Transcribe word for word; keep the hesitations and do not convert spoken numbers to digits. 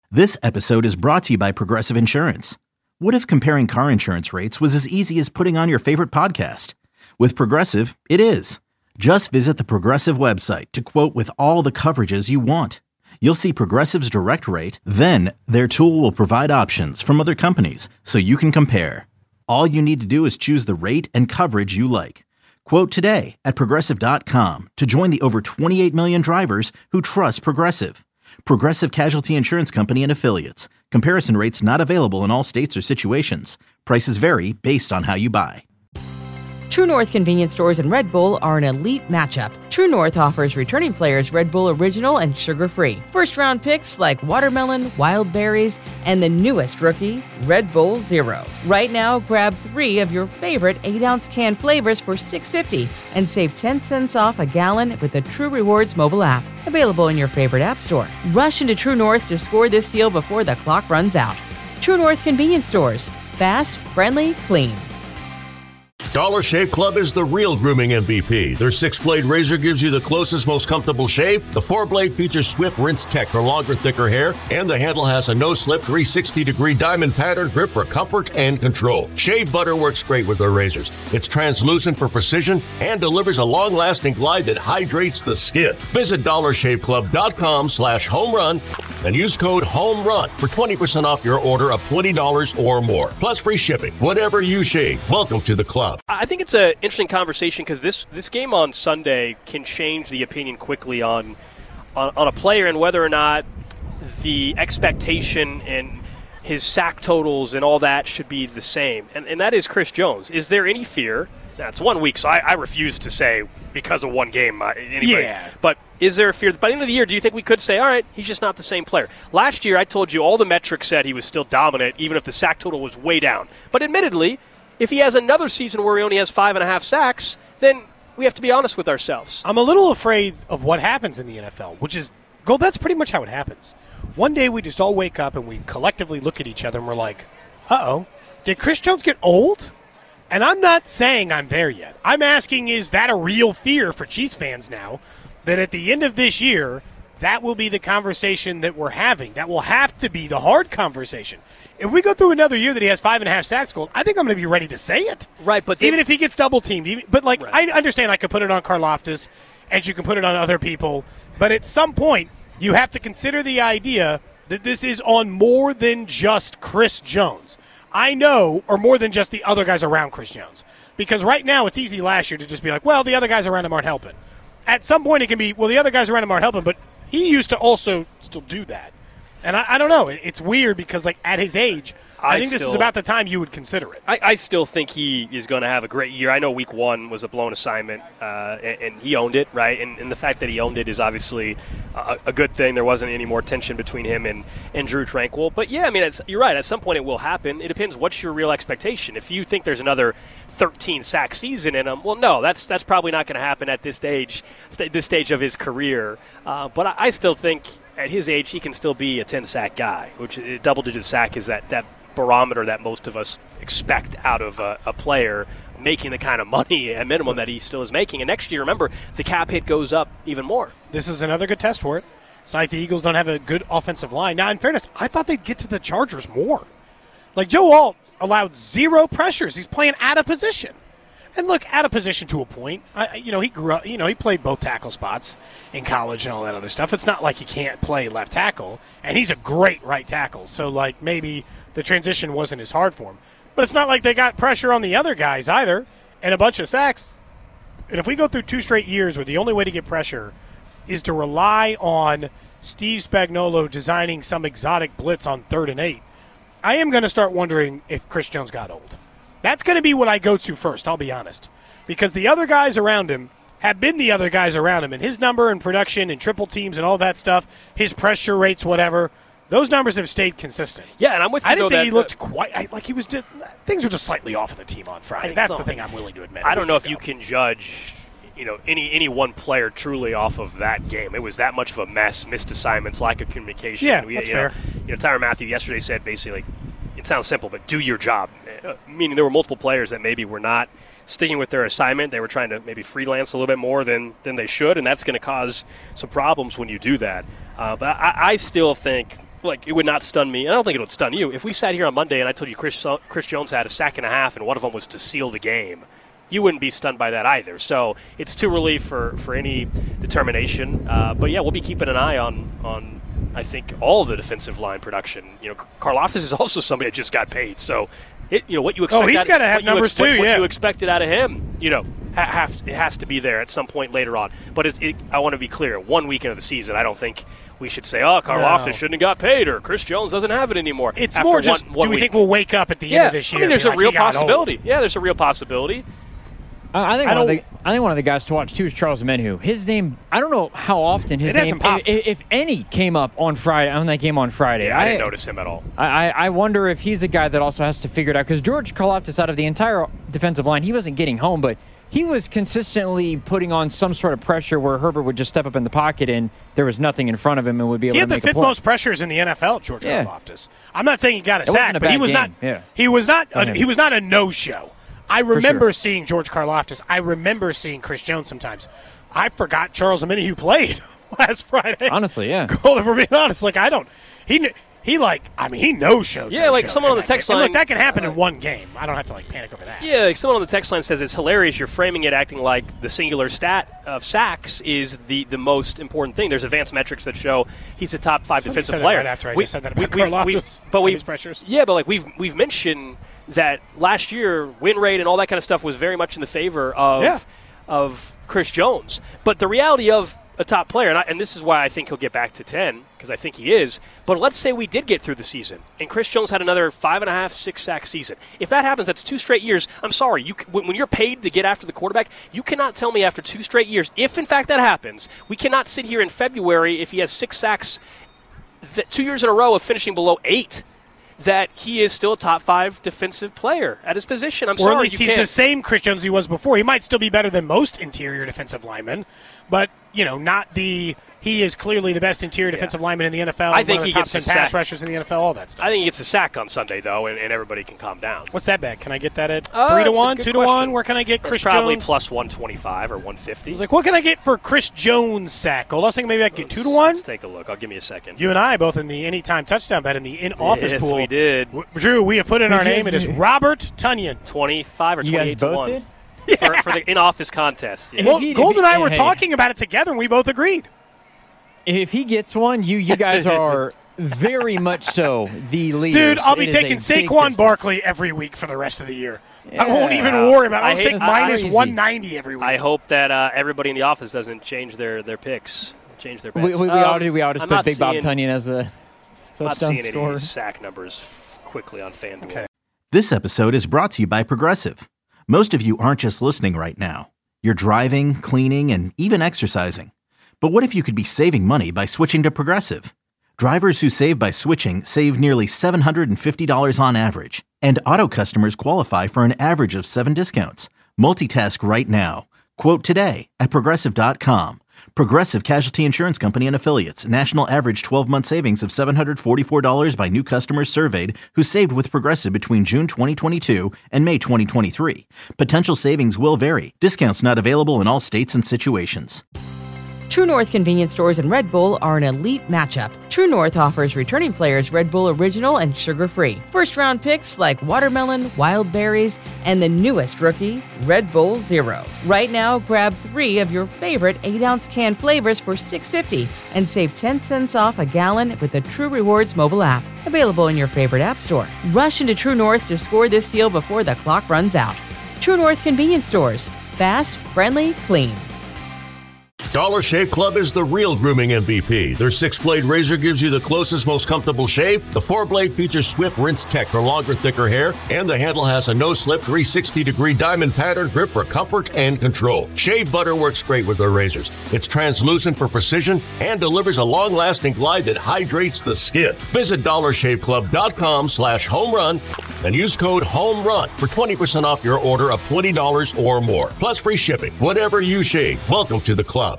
This episode is brought to you by Progressive Insurance. What if comparing car insurance rates was as easy as putting on your favorite podcast? With Progressive, it is. Just visit the Progressive website to quote with all the coverages you want. You'll see Progressive's direct rate, then their tool will provide options from other companies so you can compare. All you need to do is choose the rate and coverage you like. Quote today at progressive dot com to join the over twenty-eight million drivers who trust Progressive. Progressive Casualty Insurance Company and Affiliates. Comparison rates not available in all states or situations. Prices vary based on how you buy. True North convenience stores and Red Bull are an elite matchup. True North offers returning players Red Bull Original and sugar-free. First-round picks like watermelon, wild berries, and the newest rookie, Red Bull Zero. Right now, grab three of your favorite eight-ounce can flavors for six dollars and fifty cents and save ten cents off a gallon with the True Rewards mobile app. Available in your favorite app store. Rush into True North to score this deal before the clock runs out. True North convenience stores. Fast, friendly, clean. Dollar Shave Club is the real grooming M V P. Their six-blade razor gives you the closest, most comfortable shave. The four-blade features swift rinse tech for longer, thicker hair. And the handle has a no-slip three hundred sixty degree diamond pattern grip for comfort and control. Shave butter works great with their razors. It's translucent for precision and delivers a long-lasting glide that hydrates the skin. Visit dollar shave club dot com slash home run and use code HOMERUN for twenty percent off your order of twenty dollars or more. Plus free shipping. Whatever you shave, welcome to the club. I think it's an interesting conversation because this, this game on Sunday can change the opinion quickly on, on on a player and whether or not the expectation and his sack totals and all that should be the same. And, and that is Chris Jones. Is there any fear? That's one week, so I, I refuse to say because of one game. Uh, anybody. Yeah. But is there a fear? By the end of the year, do you think we could say, all right, he's just not the same player? Last year, I told you all the metrics said he was still dominant, even if the sack total was way down. But admittedly, if he has another season where he only has five and a half sacks, then we have to be honest with ourselves. I'm a little afraid of what happens in the N F L, which is, go. that's pretty much how it happens. One day we just all wake up and we collectively look at each other and we're like, uh-oh, did Chris Jones get old? And I'm not saying I'm there yet. I'm asking, is that a real fear for Chiefs fans now, that at the end of this year, that will be the conversation that we're having? That will have to be the hard conversation. If we go through another year that he has five and a half sacks, gold, I think I'm going to be ready to say it. Right, but even then, if he gets double teamed, even, but like right. I understand, I could put it on Karlaftis, and you can put it on other people. But at some point, you have to consider the idea that this is on more than just Chris Jones. I know, or more than just the other guys around Chris Jones, because right now it's easy last year to just be like, well, the other guys around him aren't helping. At some point, it can be, well, the other guys around him aren't helping, but he used to also still do that. And I, I don't know. It, it's weird because, like, at his age, I, I think still, this is about the time you would consider it. I, I still think he is going to have a great year. I know week one was a blown assignment, uh, and, and he owned it, right? And, and the fact that he owned it is obviously a, a good thing. There wasn't any more tension between him and, and Drew Tranquill. But, yeah, I mean, it's, you're right. At some point it will happen. It depends what's your real expectation. If you think there's another thirteen-sack season in him, well, no, that's that's probably not going to happen at this stage, this stage of his career. Uh, but I, I still think at his age he can still be a ten-sack guy, which a double-digit sack is that, that barometer that most of us expect out of a, a player making the kind of money at minimum that he still is making. And next year, remember, the cap hit goes up even more. This is another good test for it. It's like the Eagles don't have a good offensive line. Now, in fairness, I thought they'd get to the Chargers more. Like, Joe Alt allowed zero pressures. He's playing out of position. And look, out of position to a point. I, you know, he grew up, you know, he played both tackle spots in college and all that other stuff. It's not like he can't play left tackle, and he's a great right tackle. So, like, maybe the transition wasn't as hard for him. But it's not like they got pressure on the other guys either and a bunch of sacks. And if we go through two straight years where the only way to get pressure is to rely on Steve Spagnuolo designing some exotic blitz on third and eight, I am going to start wondering if Chris Jones got old. That's going to be what I go to first, I'll be honest. Because the other guys around him have been the other guys around him. And his number and production and triple teams and all that stuff, his pressure rates, whatever, those numbers have stayed consistent. Yeah, and I'm with you. I didn't though, think that, he looked quite I, – like he was just – things were just slightly off of the team on Friday. That's the thing I'm willing to admit. I don't know if you can judge – you know, any any one player truly off of that game. It was that much of a mess, missed assignments, lack of communication. Yeah, we, that's you fair. Know, you know, Tyrann Mathieu yesterday said basically, it sounds simple, but do your job. Uh, meaning there were multiple players that maybe were not sticking with their assignment. They were trying to maybe freelance a little bit more than, than they should, and that's going to cause some problems when you do that. Uh, but I, I still think like, it would not stun me. I don't think it would stun you. If we sat here on Monday and I told you Chris, Chris Jones had a sack and a half and one of them was to seal the game, you wouldn't be stunned by that either. So it's too early for, for any determination. Uh, but, yeah, we'll be keeping an eye on, on, I think, all the defensive line production. You know, Karlaftis is also somebody that just got paid. So, it, you know, what you expect – Oh, he's got to have numbers ex- what, too, what yeah. you expected out of him, you know, ha- have, it has to be there at some point later on. But it, it, I want to be clear. One weekend of the season, I don't think – we should say, oh, Karlaftis no. shouldn't have got paid, or Chris Jones doesn't have it anymore. It's After more just, one, one do we week. think we'll wake up at the yeah, end of this year? I mean, there's a like, real he got possibility. old. Yeah, there's a real possibility. Uh, I think I one of don't- the I think one of the guys to watch too is Charles Omenihu. His name, I don't know how often his It name, hasn't popped. if, if any, came up on Friday on that game on Friday. Yeah, I, didn't notice him at all. I, I I wonder if he's a guy that also has to figure it out, because George Karlaftis, out of the entire defensive line, he wasn't getting home, but he was consistently putting on some sort of pressure where Herbert would just step up in the pocket and there was nothing in front of him and would be able He to had the make a fifth play. most pressures in the N F L, George Yeah. Karlaftis. I'm not saying he got a wasn't sack, a but he bad was game. not. Yeah. He was not. On A, him. he was not a no-show. I remember sure. seeing George Karlaftis. I remember seeing Chris Jones sometimes. I forgot Charles Omenihu played last Friday. Honestly, yeah. Well, if we're being honest, like I don't. He kn- he like I mean he no showed. Yeah, no like show someone in on the that text game. And line- look, that can happen in one game. I don't have to like panic over that. Yeah, like someone on the text line says it's hilarious. You're framing it acting like the singular stat of sacks is the, the most important thing. There's advanced metrics that show he's a top five Somebody defensive said that player. right after I We- just said that we- about we've- Karlaftis we've- but and we his pressures. Yeah, but like we've we've mentioned that last year win rate and all that kind of stuff was very much in the favor of Yeah. of Chris Jones. But the reality of a top player, and, I, and this is why I think he'll get back to ten, because I think he is, but let's say we did get through the season, and Chris Jones had another five and a half, six sack season. If that happens, that's two straight years. I'm sorry, you when when you're paid to get after the quarterback, you cannot tell me after two straight years, if in fact that happens, we cannot sit here in February if he has six sacks, th- two years in a row of finishing below eight, that he is still a top five defensive player at his position. I'm Or sorry, at least you he's can't. the same Chris Jones he was before. He might still be better than most interior defensive linemen, but you know, not the. He is clearly the best interior defensive lineman in the N F L. I think one of he the top gets ten a pass sack. rushers in the N F L. All that stuff. I think he gets a sack on Sunday, though, and, and everybody can calm down. What's that bet? Can I get that at Uh, three to that's a one, good two to question. one? Where can I get That's Chris probably Jones? plus one twenty-five or one fifty. I was like, what can I get for Chris Jones sack? Gold. I was thinking maybe I could get two to one. Let's take a look. I'll give me a second. You and I both in the anytime touchdown bet in the in-office yes, pool. we did. W- Drew, we have put in our Who'd you name. guys It is do? Robert Tunyon. twenty-five or You guys twenty-eight to both one. did? For, for the in-office contest. Yeah. Well, he- Gold and I were hey. talking about it together, and we both agreed. If he gets one, you you guys are very much so the leaders. Dude, I'll be It is a taking big Saquon distance. Barkley every week for the rest of the year. I won't even Yeah. worry about it. I I'll hate- take that's minus crazy. one ninety every week. I hope that uh, everybody in the office doesn't change their, their picks, change their bets. We, we, we Um, ought to we ought to I'm put not Big Bob seeing- Tunyon as the I'm not touchdown seeing any of scorer. these sack numbers quickly on FanDuel. Okay. This episode is brought to you by Progressive. Most of you aren't just listening right now. You're driving, cleaning, and even exercising. But what if you could be saving money by switching to Progressive? Drivers who save by switching save nearly seven hundred fifty dollars on average. And auto customers qualify for an average of seven discounts. Multitask right now. Quote today at Progressive dot com. Progressive Casualty Insurance Company and Affiliates. National average twelve-month savings of seven hundred forty-four dollars by new customers surveyed who saved with Progressive between June twenty twenty-two and May twenty twenty-three. Potential savings will vary. Discounts not available in all states and situations. True North convenience stores and Red Bull are an elite matchup. True North offers returning players Red Bull Original and sugar-free. First-round picks like watermelon, wild berries, and the newest rookie, Red Bull Zero. Right now, grab three of your favorite eight-ounce can flavors for six dollars and fifty cents and save ten cents off a gallon with the True Rewards mobile app. Available in your favorite app store. Rush into True North to score this deal before the clock runs out. True North convenience stores. Fast, friendly, clean. Dollar Shave Club is the real grooming M V P. Their six-blade razor gives you the closest, most comfortable shave. The four-blade features Swift Rinse Tech for longer, thicker hair. And the handle has a no-slip three hundred sixty degree diamond pattern grip for comfort and control. Shave butter works great with their razors. It's translucent for precision and delivers a long-lasting glide that hydrates the skin. Visit dollar shave club dot com slash home run and use code HOMERUN for twenty percent off your order of twenty dollars or more. Plus free shipping. Whatever you shave, welcome to the club.